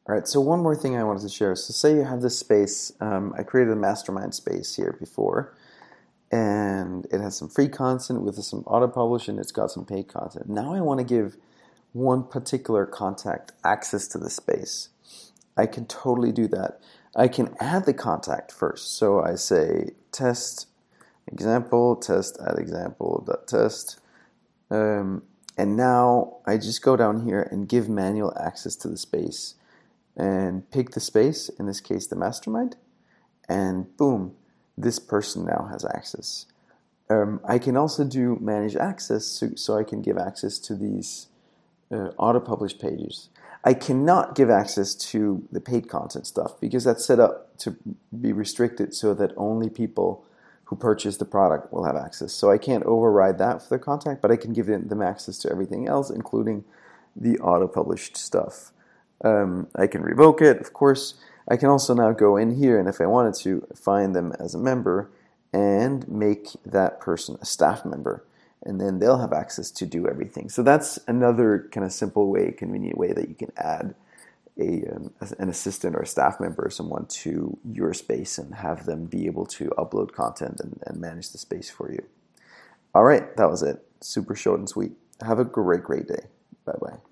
All right, so one more thing I wanted to share. So say you have this space. I created a mastermind space here before, and it has some free content with some auto-publish, and it's got some paid content. Now I want to give one particular contact access to the space. I can totally do that. I can add the contact first. So I say test example, test add example, dot test. And now I just go down here and give manual access to the space and pick the space, in this case the mastermind, and boom, this person now has access. I can also do manage access, so I can give access to these auto-publish pages. I cannot give access to the paid content stuff because that's set up to be restricted so that only people who purchase the product will have access. So I can't override that for the contact, but I can give them access to everything else, including the auto-published stuff. I can revoke it, of course. I can also now go in here, and if I wanted to, find them as a member and make that person a staff member. And then they'll have access to do everything. So that's another kind of simple way, convenient way that you can add an assistant or a staff member or someone to your space and have them be able to upload content and manage the space for you. All right, that was it. Super short and sweet. Have a great day. Bye-bye.